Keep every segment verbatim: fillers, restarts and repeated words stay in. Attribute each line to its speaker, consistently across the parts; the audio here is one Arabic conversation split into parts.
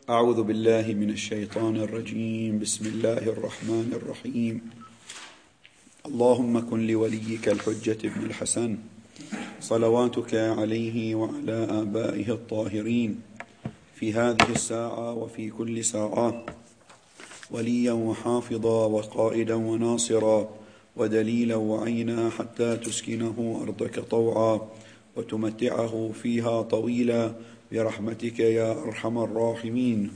Speaker 1: أعوذ بالله من الشيطان الرجيم. بسم الله الرحمن الرحيم. اللهم كن لوليك الحجة بن الحسن صلواتك عليه وعلى آبائه الطاهرين في هذه الساعة وفي كل ساعة وليا وحافظا وقائدا وناصرا ودليلا وعينا حتى تسكنه أرضك طوعا وتمتعه فيها طويلا برحمتك يا أرحم الراحمين.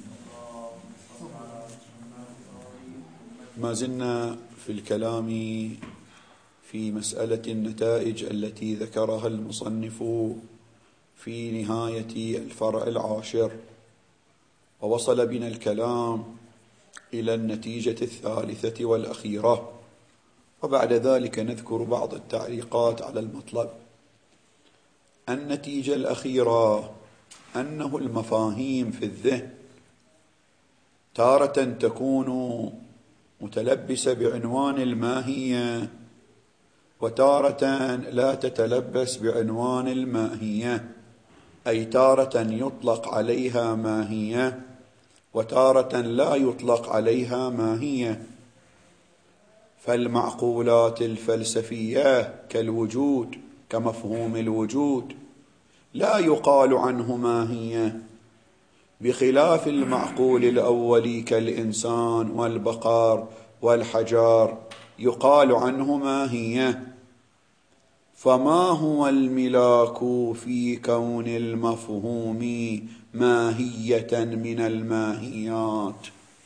Speaker 1: ما زلنا في الكلام في مسألة النتائج التي ذكرها المصنف في نهاية الفرع العاشر، ووصل بنا الكلام إلى النتيجة الثالثة والأخيرة، وبعد ذلك نذكر بعض التعليقات على المطلب. النتيجة الأخيرة أنه المفاهيم في الذهن تارة تكون متلبسة بعنوان الماهية، وتارة لا تتلبس بعنوان الماهية، أي تارة يطلق عليها ماهية وتارة لا يطلق عليها ماهية. فالمعقولات الفلسفية كالوجود، كمفهوم الوجود، لا يقال عنه ماهية، بخلاف المعقول الأولي كالإنسان والبقر والحجر يقال عنه ماهية. فما هو الملاك في كون المفهوم ماهية من الماهيات؟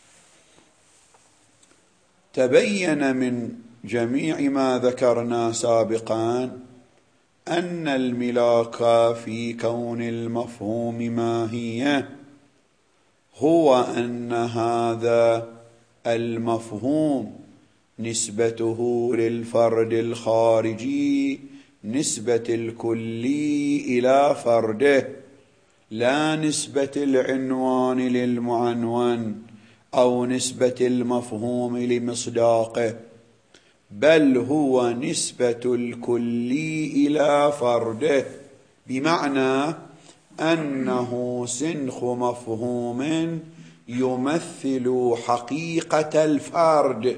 Speaker 1: تبين من جميع ما ذكرنا سابقا أن الملاك في كون المفهوم ماهية هو أن هذا المفهوم نسبته للفرد الخارجي نسبة الكلي إلى فرده، لا نسبة العنوان للمعنون أو نسبة المفهوم لمصداقه، بل هو نسبة الكلي إلى فرده، بمعنى أنه سنخ مفهوم يمثل حقيقة الفرد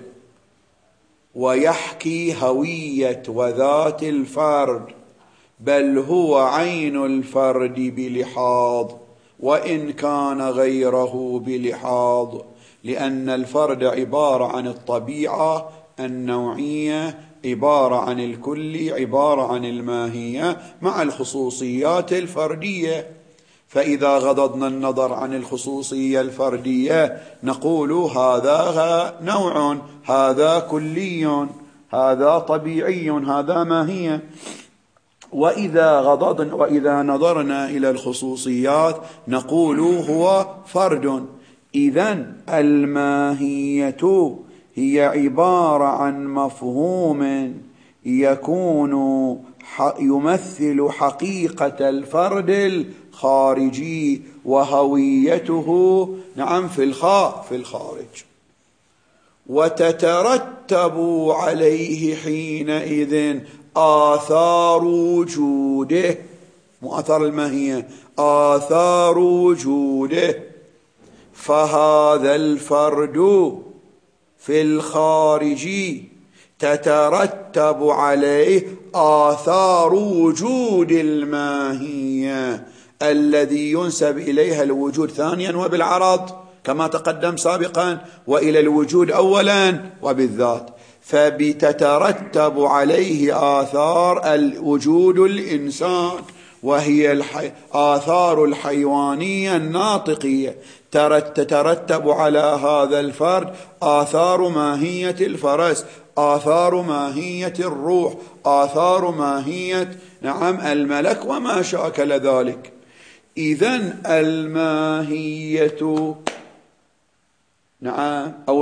Speaker 1: ويحكي هوية وذات الفرد، بل هو عين الفرد بلحاظ وإن كان غيره بلحاظ، لأن الفرد عبارة عن الطبيعة النوعية، عبارة عن الكل، عبارة عن الماهية مع الخصوصيات الفردية. فإذا غضضنا النظر عن الخصوصية الفردية نقول هذا نوع، هذا كلي، هذا طبيعي، هذا ماهية. وإذا غضضنا وإذا نظرنا إلى الخصوصيات نقول هو فرد. إذن الماهية هي عبارة عن مفهوم يكون يمثل حقيقة الفرد الخارجي وهويته نعم في الخاء في الخارج، وتترتب عليه حينئذ آثار وجوده، مو آثار الماهية، آثار وجوده. فهذا الفرد في الخارج تترتب عليه آثار وجود الماهية الذي ينسب إليها الوجود ثانيا وبالعرض كما تقدم سابقا، وإلى الوجود أولا وبالذات، فبتترتب عليه آثار الوجود الإنسان، وهي الحي... آثار الحيوانية الناطقية. تترتب على هذا الفرد آثار ماهية الفرس، آثار ماهية الروح، آثار ماهية نعم الملك وما شاكل ذلك. إذن الماهية نعم أو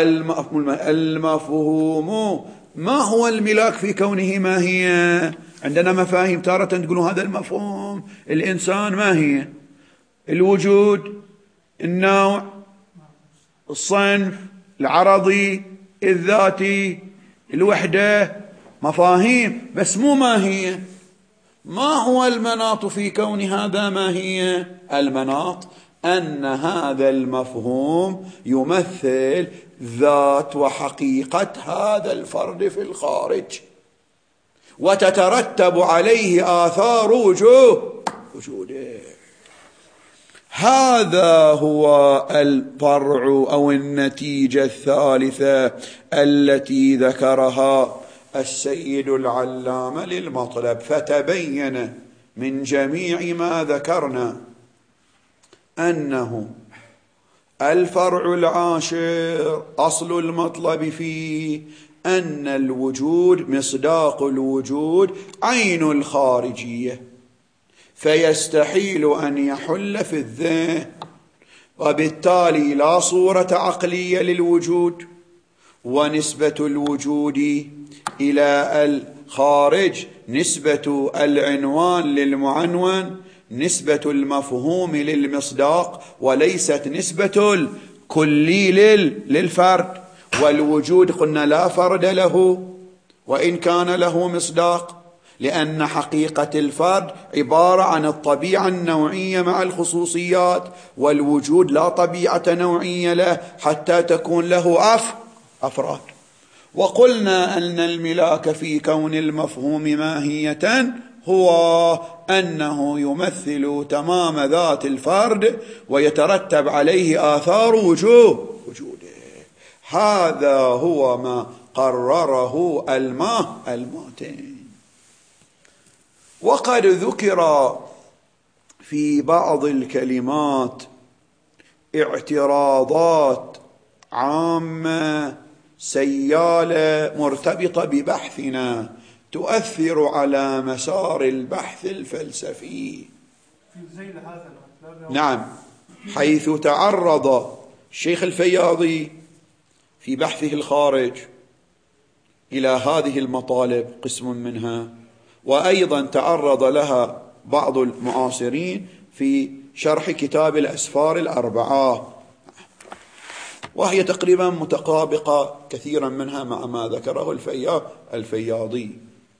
Speaker 1: المفهوم ما هو الملاك في كونه ماهية؟ عندنا مفاهيم تارة تقولون هذا المفهوم الإنسان ماهية، الوجود، النوع، الصنف، العرضي، الذاتي، الوحدة، مفاهيم بس مو ماهية. ما هو المناط في كون هذا ماهية؟ المناط أن هذا المفهوم يمثل ذات وحقيقة هذا الفرد في الخارج، وتترتب عليه آثار وجوه وجوده. هذا هو الفرع أو النتيجة الثالثة التي ذكرها السيد العلامة للمطلب. فتبين من جميع ما ذكرنا أنه الفرع العاشر أصل المطلب فيه أن الوجود مصداق الوجود عين الخارجية، فيستحيل أن يحل في الذهن، وبالتالي لا صورة عقلية للوجود، ونسبة الوجود إلى الخارج نسبة العنوان للمعنون، نسبة المفهوم للمصداق، وليست نسبة الكلي للفرد. والوجود قلنا لا فرد له وإن كان له مصداق، لأن حقيقة الفرد عبارة عن الطبيعة النوعية مع الخصوصيات، والوجود لا طبيعة نوعية له حتى تكون له أف أفراد. وقلنا أن الملاك في كون المفهوم ماهية هو أنه يمثل تمام ذات الفرد ويترتب عليه آثار وجوه وجوده. هذا هو ما قرره الماء الماتين. وقد ذكر في بعض الكلمات اعتراضات عامة سيالة مرتبطة ببحثنا تؤثر على مسار البحث الفلسفي. نعم، حيث تعرض الشيخ الفياضي في بحثه الخارج إلى هذه المطالب قسم منها، وأيضا تعرض لها بعض المعاصرين في شرح كتاب الأسفار الأربعة، وهي تقريبا متطابقة كثيرا منها مع ما ذكره الفياضي.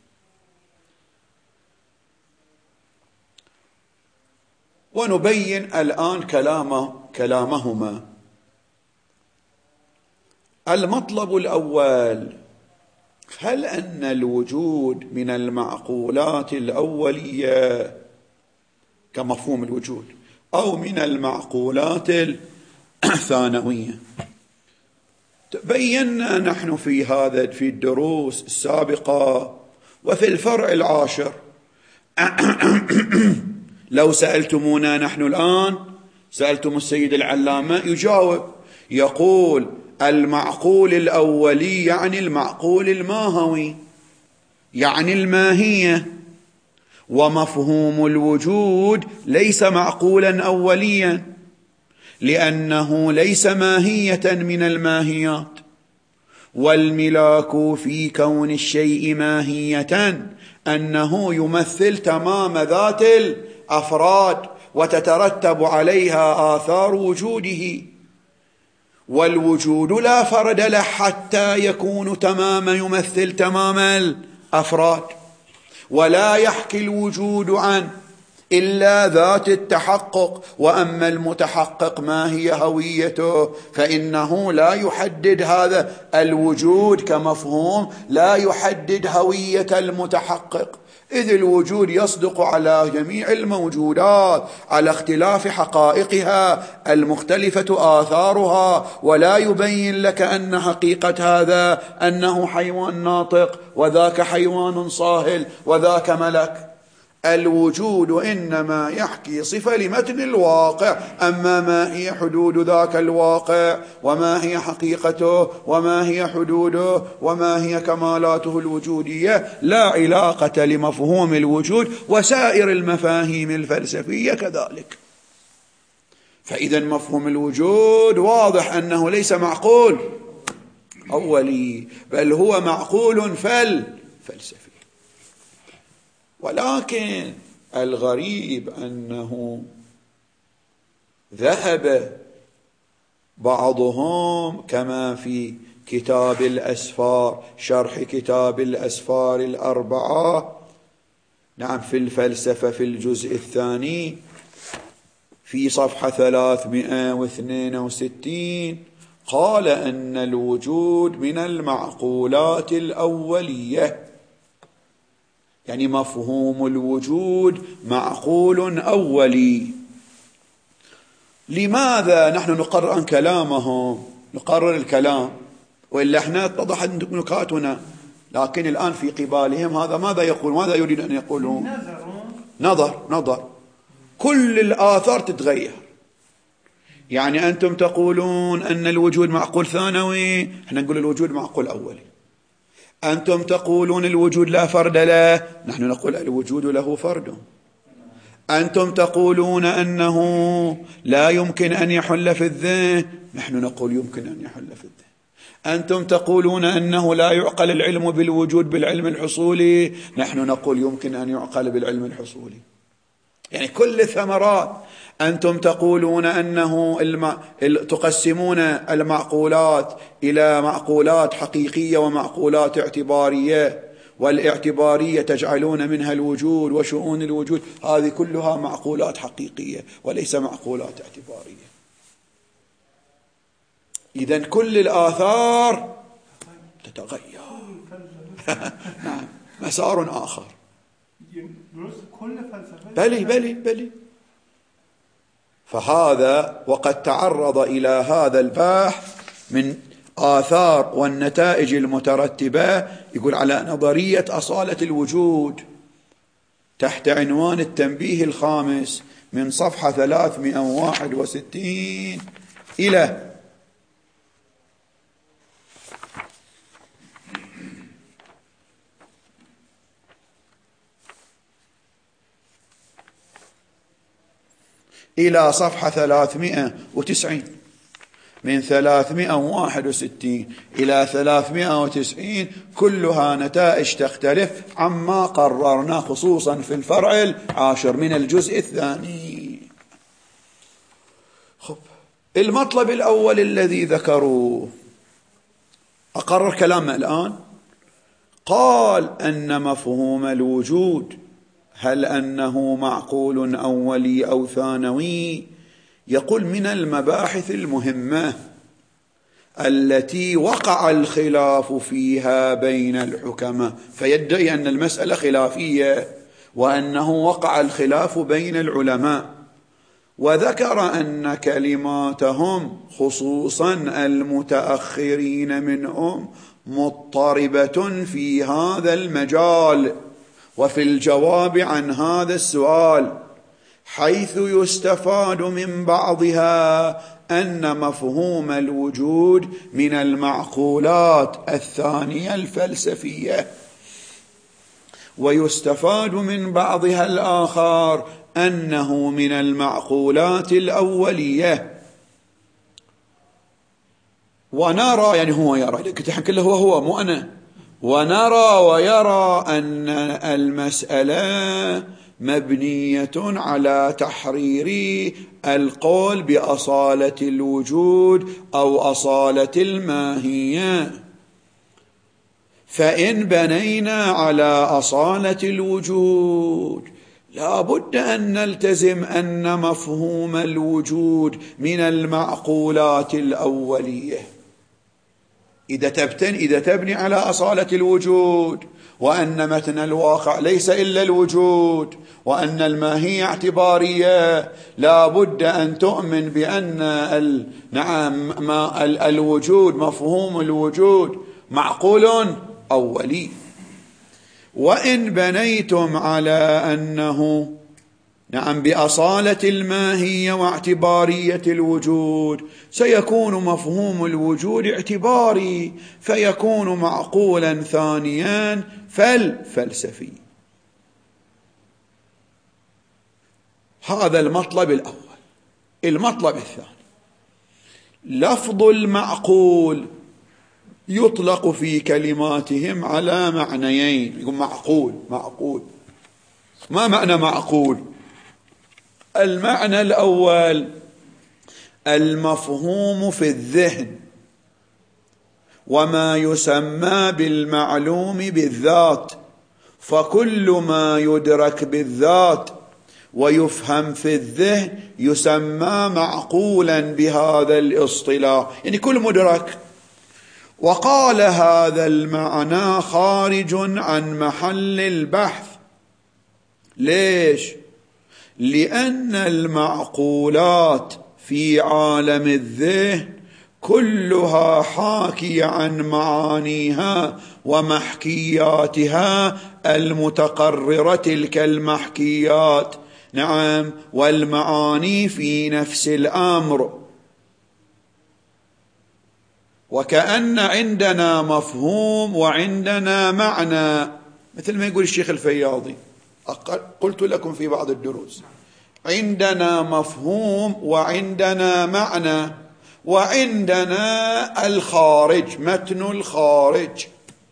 Speaker 1: ونبين الآن كلامه كلامهما. المطلب الأول: هل أن الوجود من المعقولات الأولية كمفهوم الوجود أو من المعقولات الثانوية؟ بينا نحن في هذا في الدروس السابقة وفي الفرع العاشر. لو سألتمونا نحن الآن، سألتم السيد العلامة يجاوب، يقول المعقول الأولي يعني المعقول الماهوي، يعني الماهية، ومفهوم الوجود ليس معقولا أوليا لأنه ليس ماهية من الماهيات. والملاك في كون الشيء ماهية أنه يمثل تمام ذات الأفراد وتترتب عليها آثار وجوده، والوجود لا فرد له حتى يكون تمام يمثل تمام الأفراد، ولا يحكي الوجود عن إلا ذات التحقق. وأما المتحقق ما هي هويته فإنه لا يحدد هذا الوجود كمفهوم، لا يحدد هوية المتحقق، إذ الوجود يصدق على جميع الموجودات على اختلاف حقائقها المختلفة آثارها، ولا يبين لك أن حقيقة هذا أنه حيوان ناطق وذاك حيوان صاهل وذاك ملك. الوجود إنما يحكي صفة لمتن الواقع، أما ما هي حدود ذاك الواقع وما هي حقيقته وما هي حدوده وما هي كمالاته الوجودية لا علاقة لمفهوم الوجود وسائر المفاهيم الفلسفية كذلك. فإذا مفهوم الوجود واضح أنه ليس معقول أولي، بل هو معقول فلسفي. ولكن الغريب أنه ذهب بعضهم كما في كتاب الأسفار، شرح كتاب الأسفار الأربعة، نعم، في الفلسفة في الجزء الثاني في صفحة ثلاثمائة واثنين وستين قال أن الوجود من المعقولات الأولية، يعني مفهوم الوجود معقول أولي. لماذا نحن نقرر عن كلامهم؟ نقرر الكلام وإلا احنا اتضحت نكاتنا، لكن الآن في قبالهم هذا ماذا يقول؟ ماذا يريد أن يقولون؟ نظر نظر كل الآثار تتغير. يعني أنتم تقولون أن الوجود معقول ثانوي، احنا نقول الوجود معقول أولي. أنتم تقولون الوجود لا فرد له، نحن نقول الوجود له فرد. أنتم تقولون أنه لا يمكن أن يحل في الذهن، نحن نقول يمكن أن يحل في الذهن. أنتم تقولون أنه لا يعقل العلم بالوجود بالعلم الحصولي، نحن نقول يمكن أن يعقل بالعلم الحصولي. يعني كل الثمرات. أنتم تقولون أنه الم... تقسمون المعقولات إلى معقولات حقيقية ومعقولات اعتبارية، والاعتبارية تجعلون منها الوجود وشؤون الوجود، هذه كلها معقولات حقيقية وليس معقولات اعتبارية. إذن كل الآثار تتغير. نعم، مسار آخر. بلي بلي بلي فهذا وقد تعرض إلى هذا البحث من آثار والنتائج المترتبة، يقول على نظرية أصالة الوجود تحت عنوان التنبيه الخامس من صفحة ثلاثمائة وواحد وستين إلى إلى صفحة ثلاثمائة وتسعين. من ثلاثمائة وواحد وستين إلى ثلاثمائة وتسعين كلها نتائج تختلف عما قررنا، خصوصا في الفرع العاشر من الجزء الثاني. خب، المطلب الأول الذي ذكروه، أقرر كلامنا الآن. قال أن مفهوم الوجود، هل أنه معقول أولي أو ثانوي، يقول من المباحث المهمة التي وقع الخلاف فيها بين الحكماء، فيدعي أن المسألة خلافية وأنه وقع الخلاف بين العلماء، وذكر أن كلماتهم خصوصا المتأخرين منهم مضطربة في هذا المجال وفي الجواب عن هذا السؤال، حيث يستفاد من بعضها أن مفهوم الوجود من المعقولات الثانية الفلسفية، ويستفاد من بعضها الآخر أنه من المعقولات الأولية. ونرى، يعني هو يرى، كنت حكي له هو هو مو أنا، ونرى ويرى أن المسألة مبنية على تحرير القول بأصالة الوجود أو أصالة الماهية. فإن بنينا على أصالة الوجود لا بد أن نلتزم أن مفهوم الوجود من المعقولات الأولية. إذا تبتن إذا تبني على أصالة الوجود وأن متن الواقع ليس إلا الوجود وأن الماهية اعتبارية، لا بد أن تؤمن بأن ال... نعم ما ال... الوجود، مفهوم الوجود معقول أولي. وإن بنيتم على أنه نعم بأصالة الماهية واعتبارية الوجود، سيكون مفهوم الوجود اعتباري، فيكون معقولا ثانيا فالفلسفي. هذا المطلب الأول. المطلب الثاني، لفظ المعقول يطلق في كلماتهم على معنيين. يقول معقول معقول، ما معنى معقول؟ المعنى الأول المفهوم في الذهن، وما يسمى بالمعلوم بالذات، فكل ما يدرك بالذات ويفهم في الذهن يسمى معقولا بهذا الاصطلاح، يعني كل مدرك. وقال هذا المعنى خارج عن محل البحث. ليش؟ لأن المعقولات في عالم الذهن كلها حاكية عن معانيها ومحكياتها المتقررة، تلك المحكيات نعم والمعاني في نفس الأمر. وكأن عندنا مفهوم وعندنا معنى، مثل ما يقول الشيخ الفياضي، قلت لكم في بعض الدروس، عندنا مفهوم وعندنا معنى وعندنا الخارج، متن الخارج.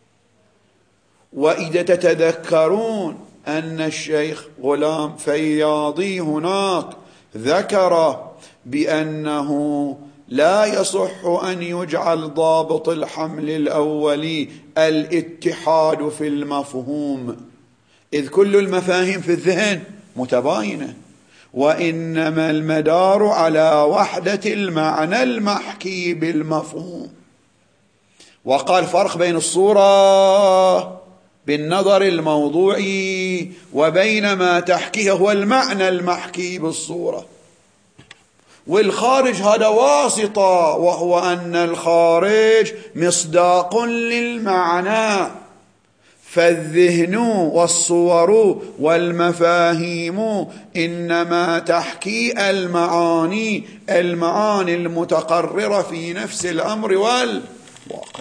Speaker 1: وإذا تتذكرون أن الشيخ غلام فياضي هناك ذكر بأنه لا يصح أن يجعل ضابط الحمل الأولي الاتحاد في المفهوم، إذ كل المفاهيم في الذهن متباينة، وإنما المدار على وحدة المعنى المحكي بالمفهوم. وقال فرق بين الصورة بالنظر الموضوعي وبين ما تحكيه هو المعنى المحكي بالصورة، والخارج هذا واسطة، وهو أن الخارج مصداق للمعنى. فالذهن والصور والمفاهيم إنما تحكي المعاني المعاني المتقررة في نفس الأمر والواقع.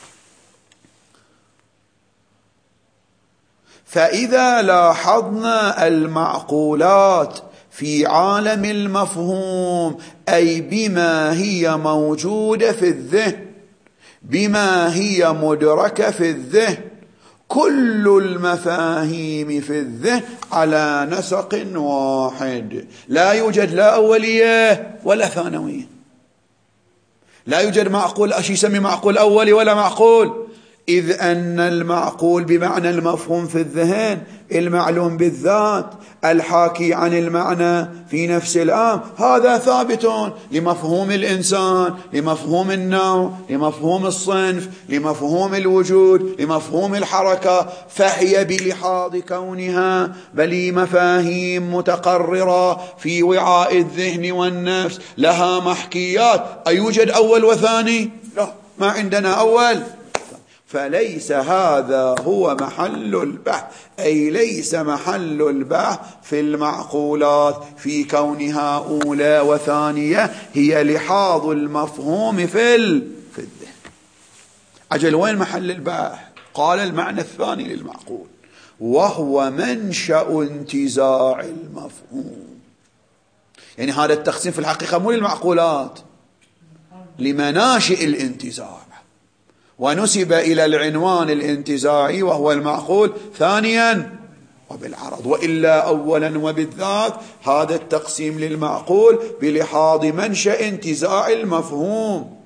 Speaker 1: فإذا لاحظنا المعقولات في عالم المفهوم، أي بما هي موجودة في الذهن، بما هي مدركة في الذهن، كل المفاهيم في الذهن على نسق واحد، لا يوجد لا أولية ولا ثانوية، لا يوجد معقول أشي يسمي معقول أولي ولا معقول، إذ أن المعقول بمعنى المفهوم في الذهن المعلوم بالذات الحاكي عن المعنى في نفس الأمر، هذا ثابت لمفهوم الإنسان، لمفهوم النوع، لمفهوم الصنف، لمفهوم الوجود، لمفهوم الحركة. فهي بلحاظ كونها بل مفاهيم متقررة في وعاء الذهن والنفس لها محكيات. أيوجد أول وثاني؟ لا، ما عندنا أول. فليس هذا هو محل البحث، أي ليس محل البحث في المعقولات في كونها أولى وثانية، هي لحاظ المفهوم في الذهن. أجل وين محل البحث؟ قال المعنى الثاني للمعقول، وهو منشأ انتزاع المفهوم. يعني هذا التقسيم في الحقيقة مو للمعقولات، لمناشئ الانتزاع، ونسب إلى العنوان الانتزاعي وهو المعقول ثانيا وبالعرض، وإلا أولا وبالذات هذا التقسيم للمعقول بلحاظ منشأ انتزاع المفهوم،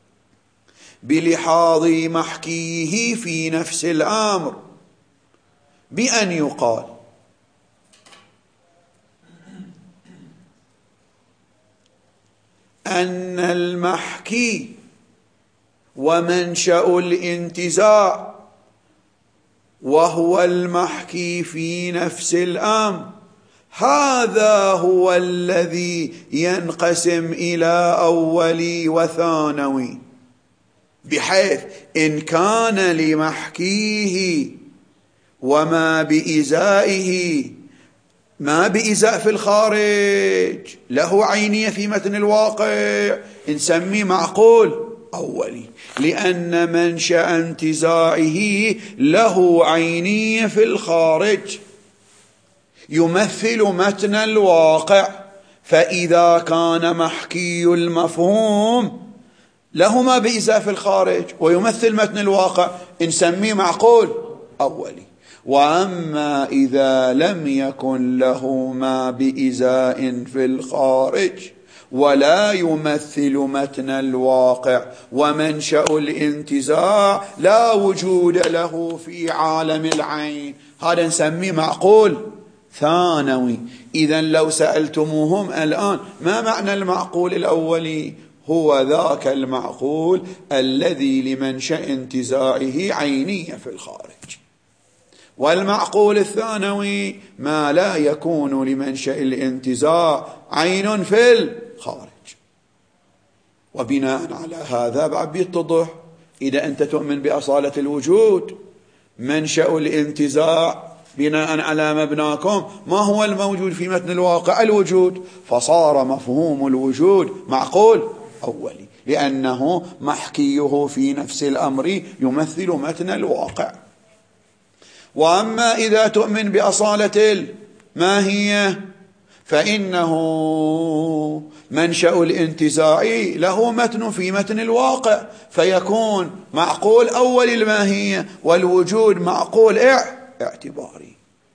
Speaker 1: بلحاظ محكيه في نفس الأمر، بأن يقال أن المحكي ومنشأ الانتزاع وهو المحكي في نفس الأمر، هذا هو الذي ينقسم إلى أولي وثانوي، بحيث إن كان لمحكيه وما بإزائه ما بإزاء في الخارج له عينية في متن الواقع، نسميه معقول أولي، لأن منشأ انتزاعه له عينية في الخارج يمثل متن الواقع. فإذا كان محكي المفهوم له ما بإزاء في الخارج ويمثل متن الواقع، نسميه معقول أولي. وأما إذا لم يكن له ما بإزاء في الخارج ولا يمثل متن الواقع ومنشأ الانتزاع لا وجود له في عالم العين، هذا نسميه معقول ثانوي. إذن لو سألتموهم الآن ما معنى المعقول الأولي؟ هو ذاك المعقول الذي لمنشأ انتزاعه عينية في الخارج، والمعقول الثانوي ما لا يكون لمنشأ الانتزاع عين في الخارج. وبناء على هذا بعد بيتضح إذا أنت تؤمن بأصالة الوجود منشأ الانتزاع بناء على مبناكم ما هو الموجود في متن الواقع؟ الوجود، فصار مفهوم الوجود معقول أولي لأنه محكيه في نفس الأمر يمثل متن الواقع. وأما إذا تؤمن بأصالة الماهية فإنه منشأ الانتزاع له متن في متن الواقع، فيكون معقول أول الماهية والوجود معقول اعتباري.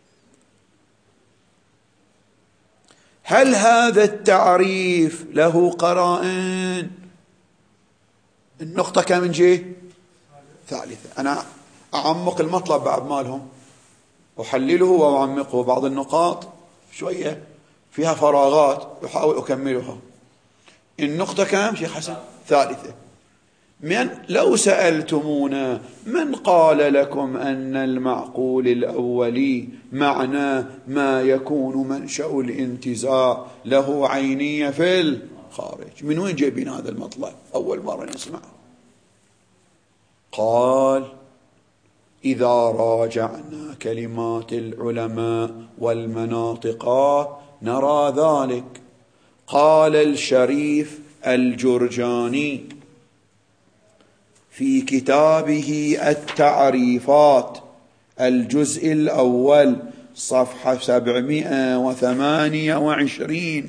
Speaker 1: هل هذا التعريف له قرائن؟ النقطة كم جه؟ ثالثة. أنا أعمق المطلب بعد مالهم أحلله وأعمقه، بعض النقاط شوية فيها فراغات أحاول أكملها. النقطة كم شيخ حسن؟ ثالثة. من لو سألتمونا من قال لكم أن المعقول الأولي معناه ما يكون منشأ الانتزاع له عينية في الخارج؟ من وين جايبين هذا المطلب؟ أول مرة نسمع. قال إذا راجعنا كلمات العلماء والمناطق نرى ذلك. قال الشريف الجرجاني في كتابه التعريفات الجزء الأول صفحة سبعمائة وثمانية وعشرين،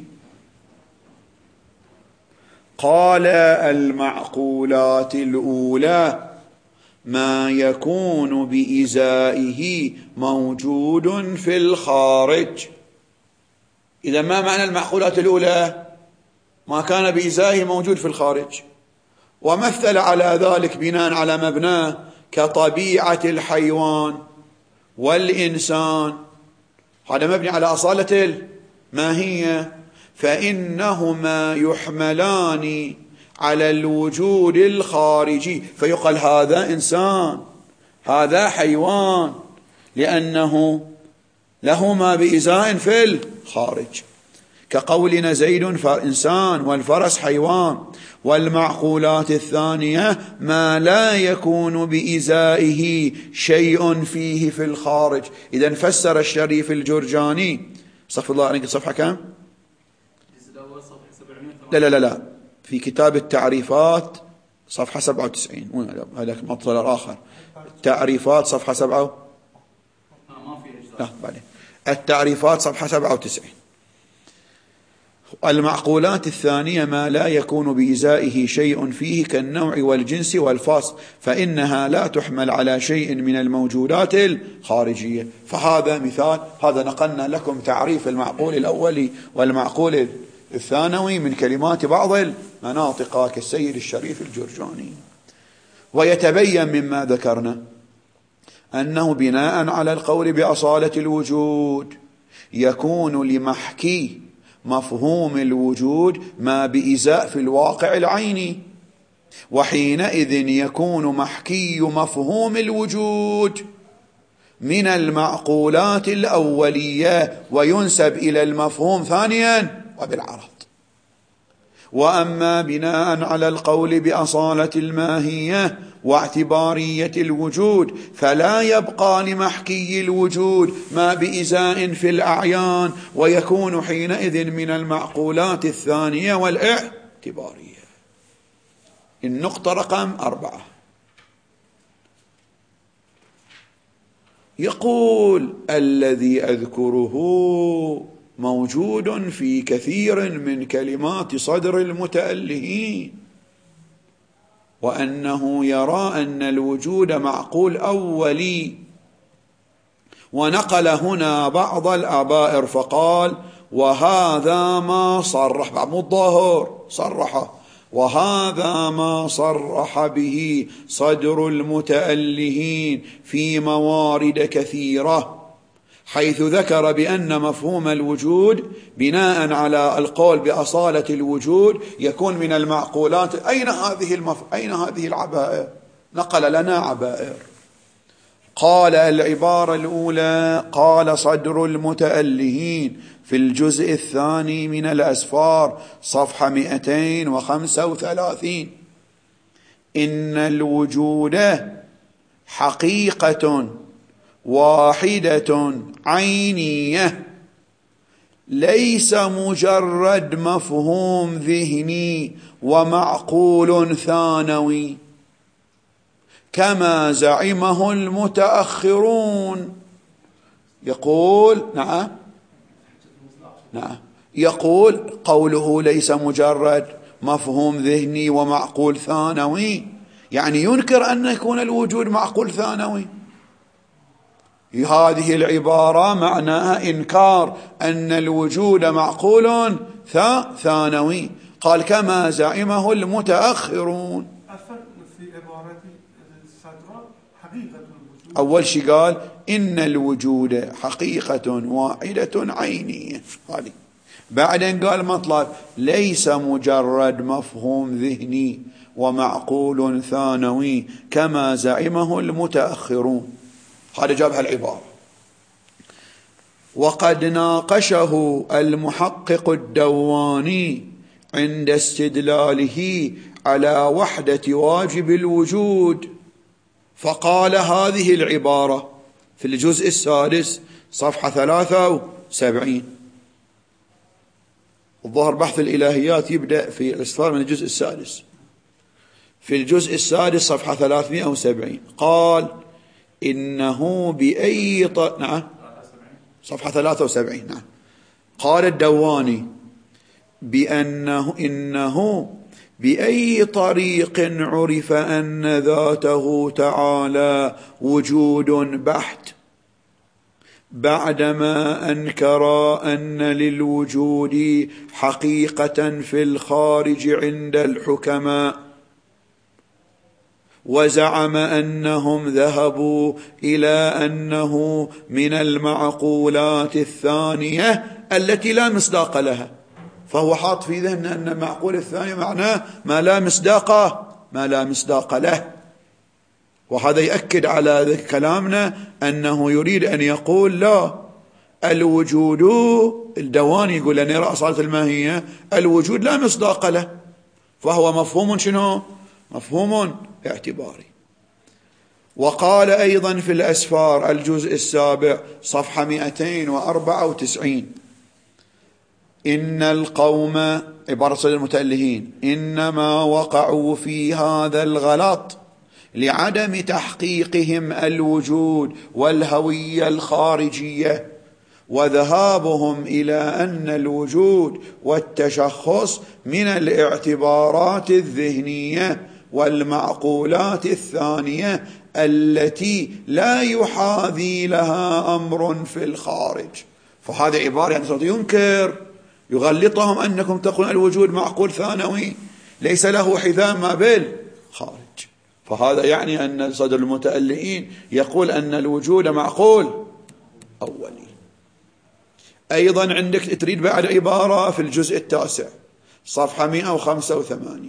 Speaker 1: قال المعقولات الأولى ما يكون بإزائه موجود في الخارج. إذا ما معنى المعقولات الأولى؟ ما كان بإزائه موجود في الخارج، ومثل على ذلك بناء على مبناه كطبيعة الحيوان والإنسان، هذا مبني على أصالة الماهية، فإنهما يحملان على الوجود الخارجي، فيقال هذا إنسان هذا حيوان لأنه لهما بإزاء في الخارج، كقولنا زيد إنسان والفرس حيوان. والمعقولات الثانية ما لا يكون بإزائه شيء فيه في الخارج. إذا فسر الشريف الجرجاني صف الله عليك صفحة كم؟ لا لا لا لا في كتاب التعريفات صفحة سبعة وتسعين. وين هذاك مطلع آخر؟ التعريفات صفحة سبعة لا بعدين التعريفات صفحة سبعة وتسعين. المعقولات الثانية ما لا يكون بإزائه شيء فيه كالنوع والجنس والفصل، فإنها لا تحمل على شيء من الموجودات الخارجية. فهذا مثال، هذا نقلنا لكم تعريف المعقول الأولي والمعقول الثانوي من كلمات بعض المناطق كالسيد الشريف الجرجاني. ويتبين مما ذكرنا أنه بناء على القول بأصالة الوجود يكون لمحكي مفهوم الوجود ما بإزاء في الواقع العيني، وحينئذ يكون محكي مفهوم الوجود من المعقولات الأولية وينسب إلى المفهوم ثانيا وبالعرض. وأما بناء على القول بأصالة الماهية واعتبارية الوجود فلا يبقى لمحكي الوجود ما بإزاء في الأعيان، ويكون حينئذ من المعقولات الثانية والاعتبارية. النقطة رقم أربعة يقول الذي أذكره موجود في كثير من كلمات صدر المتألهين، وأنه يرى أن الوجود معقول أولي. ونقل هنا بعض الأبائر فقال وهذا ما صرح بعض الظاهر صرح وهذا ما صرح به صدر المتألهين في موارد كثيرة، حيث ذكر بأن مفهوم الوجود بناء على القول بأصالة الوجود يكون من المعقولات. أين هذه المف... أين هذه العبائر؟ نقل لنا عبائر. قال العبارة الأولى: قال صدر المتألهين في الجزء الثاني من الأسفار صفحة مئتين وخمسة وثلاثين: إن الوجود حقيقة واحدة عينية ليس مجرد مفهوم ذهني ومعقول ثانوي كما زعمه المتأخرون. يقول نعم نعم يقول قوله ليس مجرد مفهوم ذهني ومعقول ثانوي يعني ينكر أن يكون الوجود معقول ثانوي. هذه العبارة معناها إنكار أن الوجود معقول ثانوي. قال كما زعمه المتأخرون.
Speaker 2: في عبارة الصدر حقيقة الوجود
Speaker 1: أول شيء قال إن الوجود حقيقة واحدة عينية، بعدين قال مطلب ليس مجرد مفهوم ذهني ومعقول ثانوي كما زعمه المتأخرون. هذا جابها العبارة. وقد ناقشه المحقق الدواني عند استدلاله على وحدة واجب الوجود، فقال هذه العبارة في الجزء السادس صفحة ثلاثة وسبعين. الظاهر بحث الإلهيات يبدأ في الإسفار من الجزء السادس. في الجزء السادس صفحة ثلاثمائة وسبعين قال إنه بأي ط... نعم صفحة ثلاثة وسبعين نعم قال الدواني بأنه إنه بأي طريق عرف أن ذاته تعالى وجود بحت بعدما أنكر أن للوجود حقيقة في الخارج عند الحكماء، وزعم أنهم ذهبوا إلى أنه من المعقولات الثانية التي لا مصداق لها. فهو حاط في ذهنه أن المعقول الثاني معناه ما لا مصداق ما لا مصداق له. وهذا يؤكد على كلامنا أنه يريد أن يقول لا، الوجود الدواني يقول أن يرى أصالة الماهية الوجود لا مصداق له، فهو مفهوم شنو؟ مفهوم اعتباري. وقال أيضا في الأسفار الجزء السابع صفحة مئتين وأربعة وتسعين إن القوم عبارة صدر المتألهين إنما وقعوا في هذا الغلط لعدم تحقيقهم الوجود والهوية الخارجية، وذهابهم إلى أن الوجود والتشخص من الاعتبارات الذهنية والمعقولات الثانية التي لا يحاذي لها أمر في الخارج. فهذا عبارة يعني ينكر يغلطهم أنكم تقولون الوجود معقول ثانوي ليس له حذاء ما بالخارج. فهذا يعني أن صدر المتألهين يقول أن الوجود معقول أولي. أيضا عندك تريد بعد عبارة في الجزء التاسع صفحة مئة وخمسة وثمانين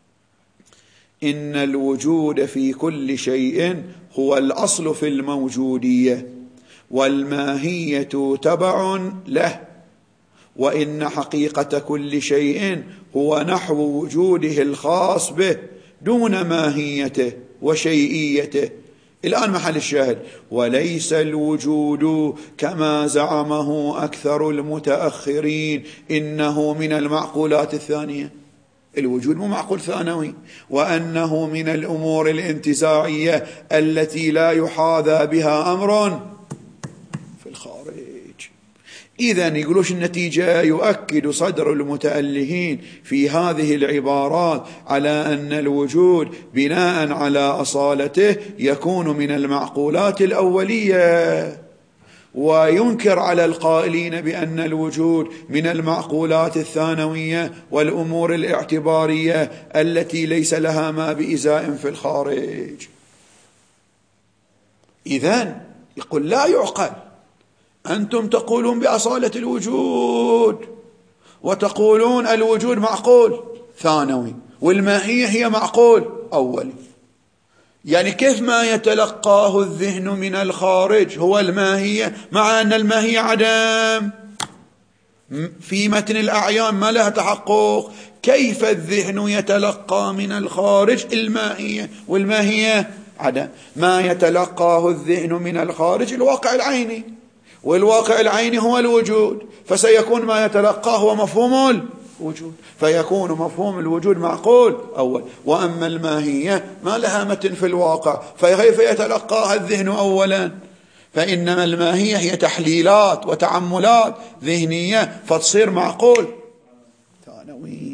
Speaker 1: إن الوجود في كل شيء هو الأصل في الموجودية والماهية تبع له، وإن حقيقة كل شيء هو نحو وجوده الخاص به دون ماهيته وشيئيته. الآن محل الشاهد وليس الوجود كما زعمه أكثر المتأخرين إنه من المعقولات الثانية. الوجود مو معقول ثانوي، وأنه من الأمور الانتزاعية التي لا يحاذى بها أمر في الخارج. إذن يقولوش النتيجة يؤكد صدر المتألهين في هذه العبارات على أن الوجود بناء على أصالته يكون من المعقولات الأولية، وينكر على القائلين بأن الوجود من المعقولات الثانوية والأمور الاعتبارية التي ليس لها ما بإزاء في الخارج. إذن يقول لا يعقل أنتم تقولون بأصالة الوجود وتقولون الوجود معقول ثانوي والماهية هي معقول أولي. يعني كيف ما يتلقاه الذهن من الخارج هو الماهية، مع أن الماهية عدم في متن الأعيان ما لها تحقق؟ كيف الذهن يتلقى من الخارج الماهية والماهية عدم؟ ما يتلقاه الذهن من الخارج الواقع العيني، والواقع العيني هو الوجود، فسيكون ما يتلقاه هو مفهوم الوجود، فيكون مفهوم الوجود معقول أول. وأما الماهية ما لها متن في الواقع، فكيف يتلقاها الذهن أولا؟ فإنما الماهية هي تحليلات وتعملات ذهنية فتصير معقول ثانوي.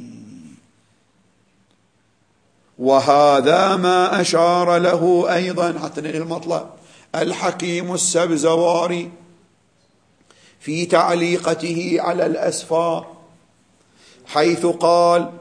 Speaker 1: وهذا ما أشار له أيضا حتى المطلب الحكيم السبزواري في تعليقته على الأسفار، حيث قال: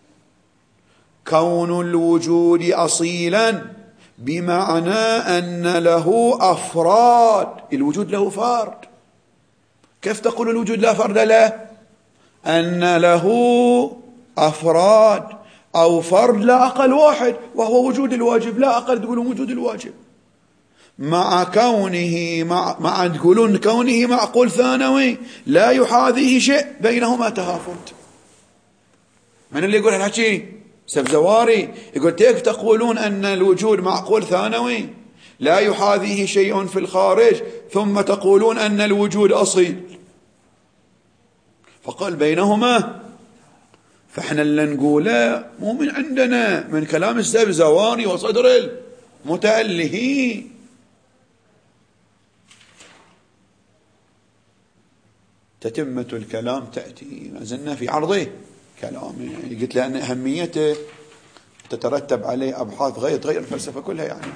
Speaker 1: كون الوجود أصيلا بمعنى أن له أفراد. الوجود له فرد. كيف تقول الوجود لا فرد له؟ أن له أفراد أو فرد لا أقل واحد، وهو وجود الواجب، لا أقل تقولون وجود الواجب، مع كونه مع, مع تقولون كونه معقول ثانوي لا يحاذيه شيء، بينهما تهافت. من اللي يقول هالحكي؟ سبزواري يقول: كيف تقولون أن الوجود معقول ثانوي لا يحاذيه شيء في الخارج، ثم تقولون أن الوجود أصيل؟ فقال: بينهما. فإحنا اللي نقوله مو من عندنا، من كلام السبزواري وصدر المتألهين. تتمة الكلام تأتي، ما زلنا في عرضه كلامه. يعني قلت لأن أهميته تترتب عليه أبحاث غير تغير الفلسفة كلها. يعني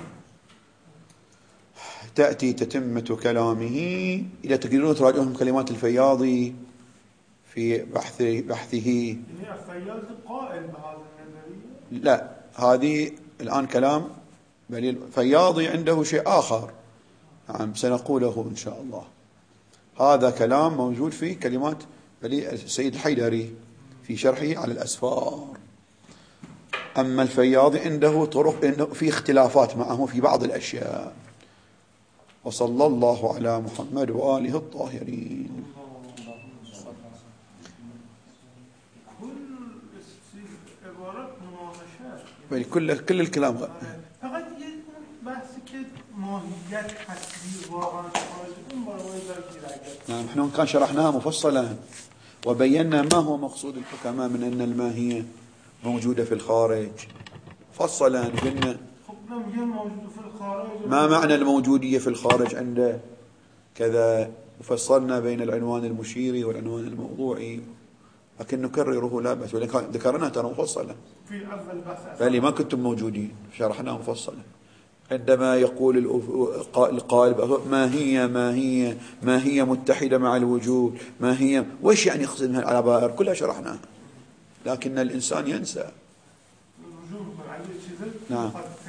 Speaker 1: تأتي تتمة كلامه. إذا تقدرون تراجعون كلمات الفياضي في بحث بحثه.
Speaker 2: الفياضي قائل بهذا النظرية؟
Speaker 1: لا، هذه الآن كلام بل الفياضي عنده شيء آخر، نعم سنقوله إن شاء الله. هذا كلام موجود في كلمات السيد الحيدري في شرحه على الأسفار. أما الفياضي عنده طرق، عنده في اختلافات معه في بعض الأشياء. وصلى الله على محمد وآله الطاهرين. كل كل الكلام غير.
Speaker 2: فقط بحث ماهیت هستی واقعا خارجتون برای ذلك.
Speaker 1: نعم، احنا كان شرحناها مفصلا وبينا ما هو مقصود الحكماء من أن الماهية موجودة في الخارج فصلا. قلنا ما معنى الموجودية في الخارج عنده كذا، وفصلنا بين العنوان المشيري والعنوان الموضوعي، لكن نكرره لا بأس، ولكن ذكرنا ترى مفصلا
Speaker 2: في أول بحث
Speaker 1: فاللي ما كنتم موجودين شرحناه مفصلا. عندما يقول القائل ما هي ما هي ما هي متحدة مع الوجود، ما هي وش يعني يقصد من العبائر كلها شرحناها، لكن الإنسان ينسى. نعم.